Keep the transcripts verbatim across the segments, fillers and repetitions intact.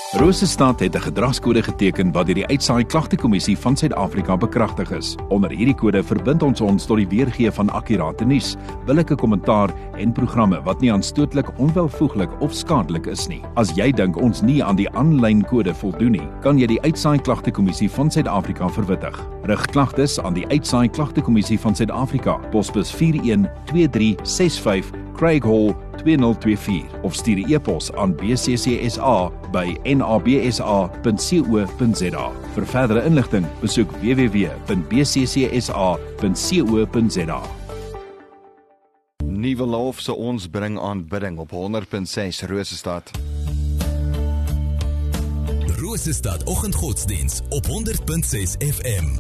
Rosestad het 'n gedragskode geteken wat deur die Uitsaai Klagtekommissie van Suid-Afrika bekragtig is. Onder hierdie kode verbind ons ons tot die weergee van akkurate nuus, billike kommentaar en programme wat nie aanstootlik, onwelvoeglik of skadelik is nie. As jy dink ons nie aan die aanlyn kode voldoen nie, kan jy die Uitsaai Klagtekommissie van Suid-Afrika verwittig. Rig klagtes aan die Uitsaai Klagtekommissie van Suid-Afrika, posbus vier een twee drie ses vyf, Craig Hall twee nul twee vier of stuur 'n e-pos aan b c c s a by n a b s a punt co punt z a. Vir verdere inligting, besoek w w w punt b c c s a punt co punt z a. Nuwe Lof se ons bring aanbidding op honderd punt ses Rosestad. Rosestad oggendgodsdiens op honderd punt ses F M.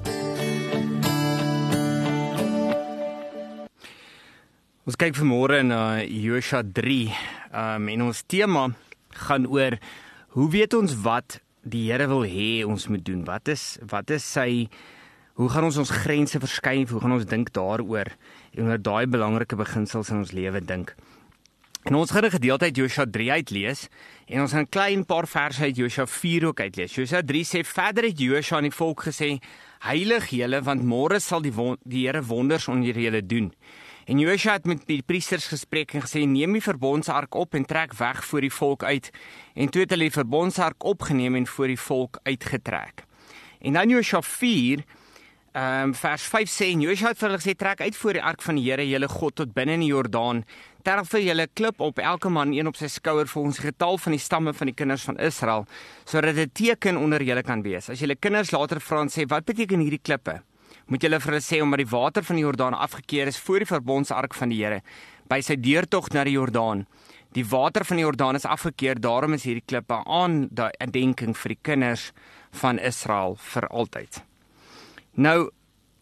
Ons kyk vanmôre na Josua drie um, en ons tema gaan oor hoe weet ons wat die Here wil hê ons moet doen? Wat is wat is sy hoe gaan ons ons grense verskuif? Hoe gaan ons dink daaroor en oor daai belangrike beginsels in ons lewe dink? En ons gaan 'n gedeelte uit Josua drie uitlees en ons gaan 'n klein paar verse uit Josua vier ook uitlees. Josua drie sê verder het Josua aan die volk gesê: "Heilig julle, want môre sal die won- die Here wonders onder julle doen." En Josua het met die priesters gespreek en gesê: "Neem die verbondsark op en trek weg voor die volk uit." En toe het hulle die verbondsark opgeneem en voor die volk uitgetrek. En dan Josua vier, um, vers vyf sê, en Josua het vir hulle gesê: "Trek uit voor die ark van die Here, julle God, tot binne in die Jordaan. Terwyl julle klip op, elke man een op sy skouer, volgens die getal van die stamme van die kinders van Israel, sodat dit 'n teken onder julle kan wees. As julle kinders later vra en sê: Wat beteken hierdie klippe? Moet julle vir hulle sê, omdat die water van die Jordaan afgekeer is voor die verbondsark van die Here, by sy deurtog na die Jordaan. Die water van die Jordaan is afgekeer, daarom is hierdie klippe aan die herdenking vir die kinders van Israel vir altyd." Nou,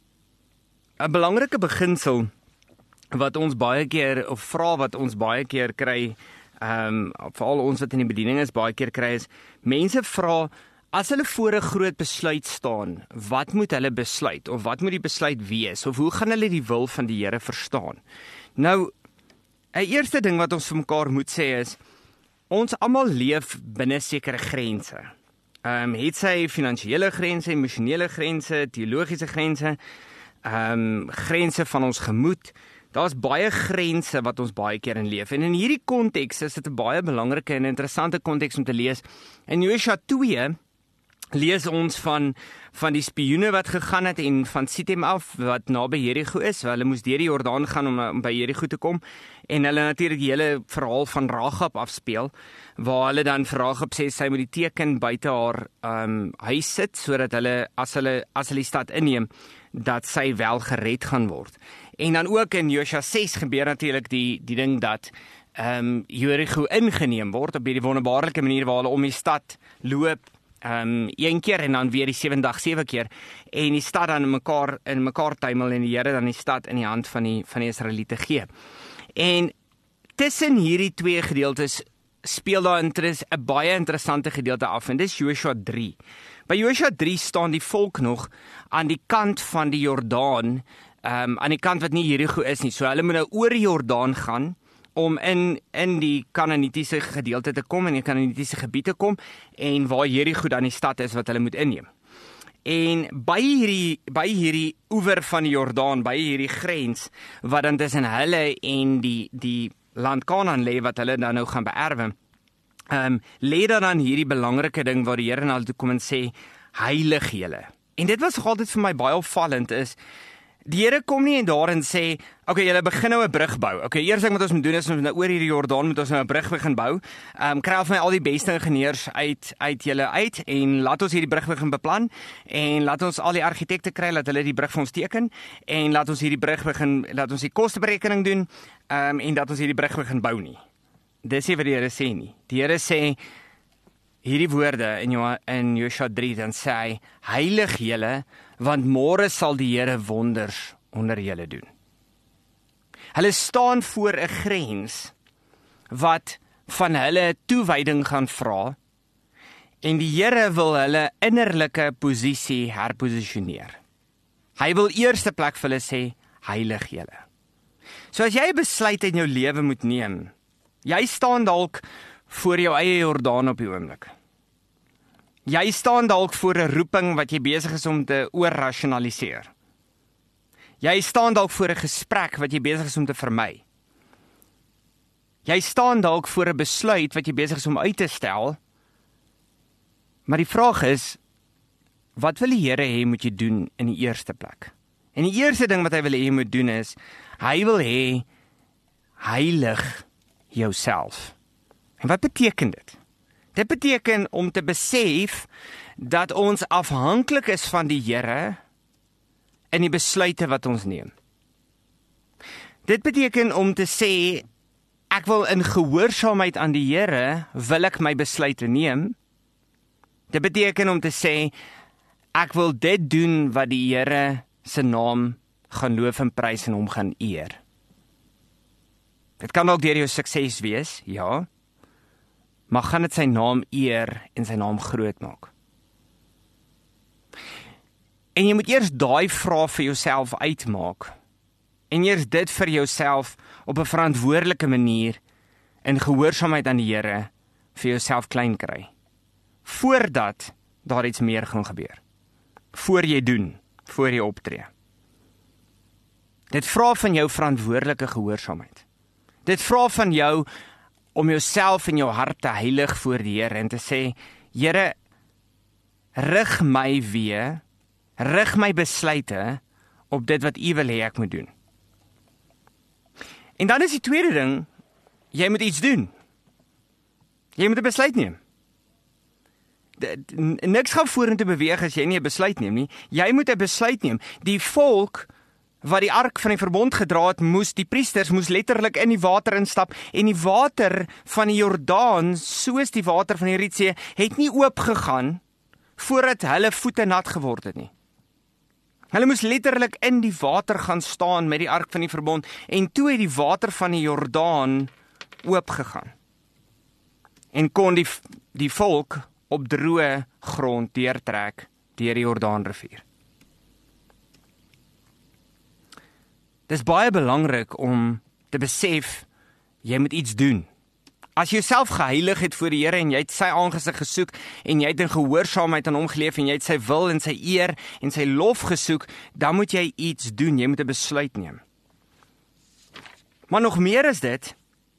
'n belangrike beginsel wat ons baie keer, of vra wat ons baie keer kry, um, veral ons wat in die bediening is, baie keer kry is, mense vra, as hulle voor 'n groot besluit staan, wat moet hulle besluit, of wat moet die besluit wees, of hoe gaan hulle die wil van die Here verstaan? Nou, 'n eerste ding wat ons vir mekaar moet sê is, ons almal leef binne sekere grense. Um, het sy finansiële grense, emosionele grense, teologiese grense, um, grense van ons gemoed. Daar's baie grense wat ons baie keer in leef. En in hierdie konteks is dit 'n baie belangrike en interessante konteks om te lees. In Josua twee lees ons van van die spioene wat gegaan het en van Sitem af wat naby Jerigo is. Hulle moes deur die Jordaan gaan om, om by Jerigo te kom en hulle natuurlik die hele verhaal van Ragab afspeel, waar hulle dan vir Ragab sê sy moet die teken buite haar um, huis sit sodat hulle as hulle as hulle die stad inneem dat sy wel gered gaan word. En dan ook in Josua ses gebeur natuurlik die die ding dat um, Jerigo ingeneem word op hierdie wonderbaarlike manier waar hulle om die stad loop. Um, een keer en dan weer die sewe dag sewe keer en die stad dan in mekaar in mekaar tuimel en die Here dan die stad in die hand van die van die Israeliete gee. En tussen hierdie twee gedeeltes speel daar 'n baie interessante gedeelte af en dis Josua drie. By Josua drie staan die volk nog aan die kant van die Jordaan, um, aan die kant wat nie Jerigo is nie. So hulle moet nou oor die Jordaan gaan om in in die Kanaanitiese gedeelte te kom, in die Kanaanitiese gebied te kom, en waar Jerigo dan die stad is wat hulle moet inneem. En by hierdie, by hierdie oewer van die Jordaan, by hierdie grens, wat dan tussen hulle en die, die land Kanaan lê, wat hulle dan nou gaan beerwe, um, lê daar dan hierdie belangrike ding waar die Here na hulle toe kom en sê, heilig julle. En dit was nog altyd vir my baie opvallend is, die Here kom nie en daar en sê, okay, julle begin nou 'n brug bou. Okay, eers ding wat ons moet doen is ons nou oor hierdie Jordaan moet ons nou 'n brug begin bou. Ehm um, kry af my al die beste ingenieurs uit uit julle uit en laat ons hierdie brug begin beplan en laat ons al die argitekte kry laat hulle die brug vir ons teken en laat ons hierdie brug begin laat ons die kosteberekening doen ehm um, en dat ons hierdie brug begin bou nie. Dis nie wat die Here sê nie. Die Here sê hierdie woorde in Jo in Josua drie dan sê hy, heilig julle, want môre sal die Here wonders onder julle doen. Hulle staan voor 'n grens wat van hulle toewyding gaan vra en die Here wil hulle innerlike posisie herposisioneer. Hy wil eerste plek vir hulle sê, heilig julle. So as jy 'n besluit in jou lewe moet neem, jy staan dalk voor jou eie Jordaan op die oomblik. Jy staan dalk voor 'n roeping wat jy besig is om te oorrasionaliseer. Jy staan dalk voor 'n gesprek wat jy besig is om te vermy. Jy staan dalk voor 'n besluit wat jy besig is om uit te stel. Maar die vraag is, wat wil die Here hê moet jy doen in die eerste plek? En die eerste ding wat hy wil hê jy moet doen is, hy wil hê, heilig jouself. En wat beteken dit? Dit beteken om te besef dat ons afhanklik is van die Here in die besluite wat ons neem. Dit beteken om te sê, ek wil in gehoorsaamheid aan die Here, wil ek my besluite neem. Dit beteken om te sê, ek wil dit doen wat die Here se naam gaan loof en prys en hom gaan eer. Dit kan ook deur jou sukses wees, ja, maar gaan dit sy naam eer en sy naam groot maak. En jy moet eers daai vraag vir jouself uitmaak, en eers dit vir jouself op 'n verantwoordelike manier in gehoorsaamheid aan die Here vir jouself klein kry, voordat daar iets meer gaan gebeur, voor jy doen, voor jy optree. Dit vra van jou verantwoordelike gehoorsaamheid. Dit vra van jou om jouself en jou hart te heilig voor die Here en te sê, Here, rig my weer, rig my besluite op dit wat U wil hê ek moet doen. En dan is die tweede ding, jy moet iets doen. Jy moet 'n besluit neem. Niks gaan vorentoe beweeg as jy nie 'n besluit neem nie. Jy moet 'n besluit neem. Die volk wat die ark van die verbond gedra het, moes, die priesters moes letterlik in die water instap, en die water van die Jordaan, soos die water van die Rietsee, het nie oopgegaan, voordat hulle voete nat geword het nie. Hulle moes letterlik in die water gaan staan met die ark van die verbond, en toe het die water van die Jordaan oopgegaan. En kon die, die volk op droë grond deurtrek deur die Jordaanrivier. Dis baie belangrik om te besef, jy moet iets doen. As jy jouself geheilig het voor die Here en jy het sy aangesig gesoek en jy het in gehoorsaamheid aan hom geleef en jy het sy wil en sy eer en sy lof gesoek, dan moet jy iets doen, jy moet 'n besluit neem. Maar nog meer is dit,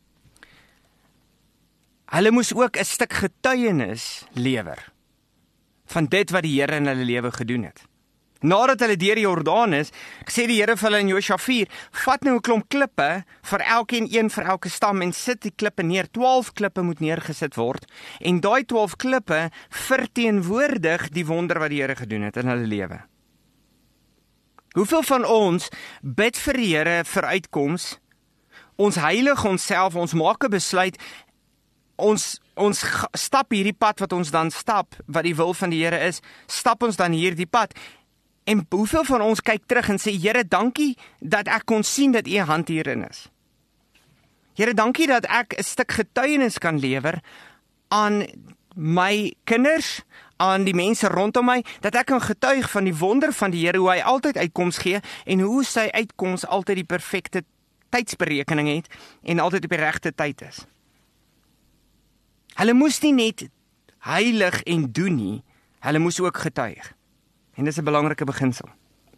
hulle moes ook 'n stuk getuienis lewer van dit wat die Here in hulle lewe gedoen het. Nadat hulle deur die Jordaan is, sê die Here vir hulle in Josua vier, vat nou 'n klomp klippe vir elkeen een vir elke stam en sit die klippe neer. twaalf klippe moet neergesit word en daai twaalf klippe verteenwoordig die wonder wat die Here gedoen het in hulle lewe. Hoeveel van ons bid vir die Here vir uitkoms? Ons heilig onsself, ons maak 'n besluit, ons ons stap hierdie pad wat ons dan stap, wat die wil van die Here is, stap ons dan hierdie pad. En hoeveel van ons kyk terug en sê, Here, dankie dat ek kon sien dat U hand hierin is. Here, dankie dat ek 'n stuk getuienis kan lewer aan my kinders, aan die mense rondom my, dat ek kan getuig van die wonder van die Here, hoe hy altyd uitkoms gee, en hoe sy uitkoms altyd die perfekte tydsberekening het, en altyd op die regte tyd is. Hulle moes nie net heilig en doen nie, hulle moes ook getuig. En dis 'n belangrike beginsel.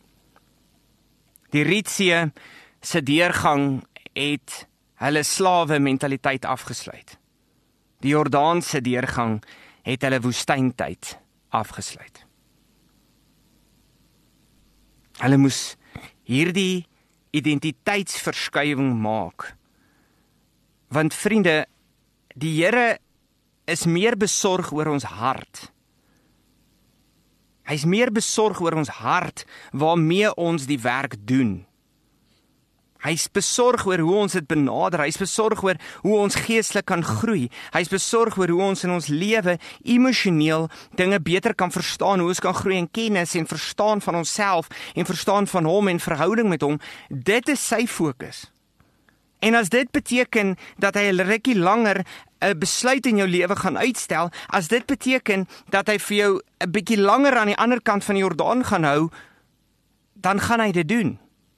Die Rietsee se deurgang het hulle slawe mentaliteit afgesluit. Die Jordaan se deurgang het hulle woestyntyd afgesluit. Hulle moes hierdie identiteitsverskuiwing maak. Want vriende, die Here is meer besorg oor ons hart. Hy is meer besorg oor ons hart, waarmee ons die werk doen. Hy is besorg oor hoe ons dit benader, hy is besorg oor hoe ons geestelik kan groei, hy is besorg oor hoe ons in ons lewe emosioneel dinge beter kan verstaan, hoe ons kan groei in kennis en verstaan van onsself en verstaan van hom en verhouding met hom. Dit is sy fokus. En as dit beteken dat hy 'n rukkie langer 'n besluit in jou lewe gaan uitstel, as dit beteken dat hy vir jou 'n bietjie langer aan die ander kant van die Jordaan gaan hou, dan gaan hy dit doen.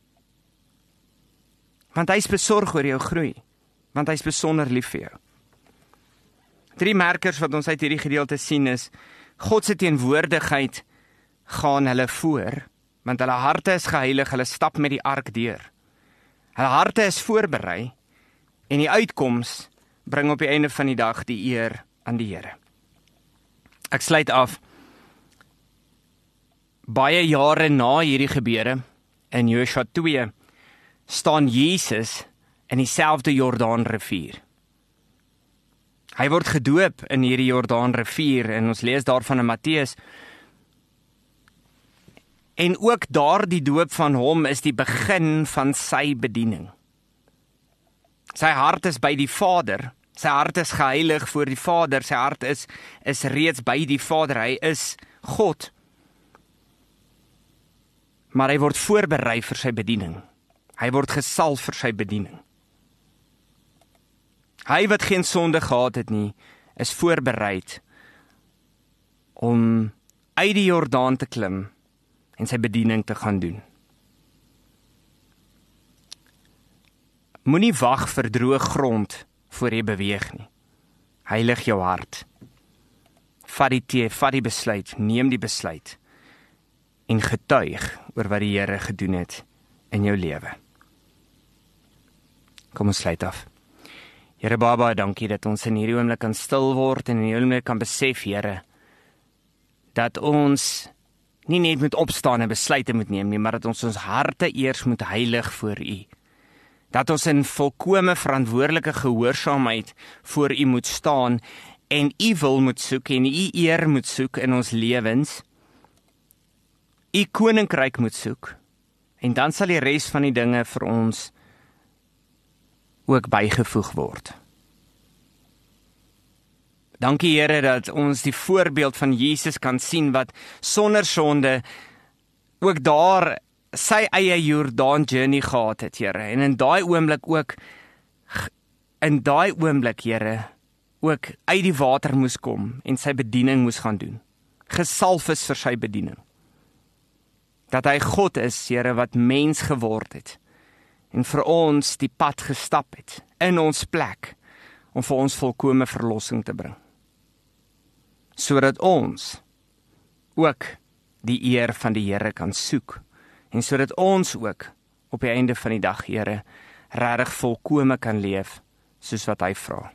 Want hy is besorg oor jou groei, want hy is besonder lief vir jou. Drie merkers wat ons uit hierdie gedeelte sien is, God se teenwoordigheid gaan hulle voor, want hulle harte is geheilig, hulle stap met die ark deur. Hulle harte is voorberei, en die uitkoms bring op die einde van die dag die eer aan die Here. Ek sluit af. Baie jare na hierdie gebeure, in Joshua twee, staan Jesus in dieselfde Jordaanrivier. Hy word gedoop in hierdie Jordaanrivier, en ons lees daarvan in Matteus. En ook daardie doop van hom is die begin van sy bediening. Sy hart is by die Vader, sy hart is geheilig voor die Vader, sy hart is, is reeds by die Vader, hy is God. Maar hy word voorberei vir sy bediening. Hy word gesalf vir sy bediening. Hy wat geen sonde gehad het nie, is voorbereid om uit die Jordaan te klim en sy bediening te gaan doen. Moenie wag vir droë grond voor jy beweeg nie. Heilig jou hart. Vat die tee, vat die besluit, neem die besluit en getuig oor wat die Here gedoen het in jou lewe. Kom ons sluit af. Here Baba, dankie dat ons in hierdie oomblik kan stil word en in hierdie oomblik kan besef, Here, dat ons nie net moet opstaan en besluite moet neem nie, maar dat ons ons harte eers moet heilig voor U. Dat ons in volkome verantwoordelike gehoorsaamheid voor U moet staan en U wil moet soek en U eer moet soek in ons lewens. U koninkryk moet soek en dan sal die res van die dinge vir ons ook bygevoeg word. Dankie Here dat ons die voorbeeld van Jesus kan sien wat sonder sonde ook daar sy eie Jordaan journey gehad het, Here. En in daai oomblik ook, in daai oomblik, Here, ook uit die water moes kom en sy bediening moes gaan doen. Gesalf is vir sy bediening. Dat hy God is, Here, wat mens geword het en vir ons die pad gestap het in ons plek om vir ons volkome verlossing te bring. Sodat ons ook die eer van die Here kan soek en sodat ons ook op die einde van die dag, Here, regtig volkome kan leef soos wat hy vra.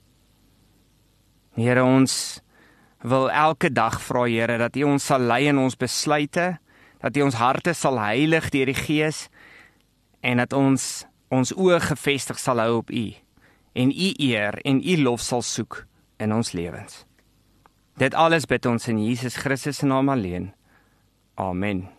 Here, ons wil elke dag vra, Here, dat U ons sal lei in ons besluite, dat U ons harte sal heilig deur die Gees en dat ons ons oë gefestig sal hou op U en U eer en U lof sal soek in ons lewens. Dit alles bid ons in Jesus Christus se naam alleen. Amen.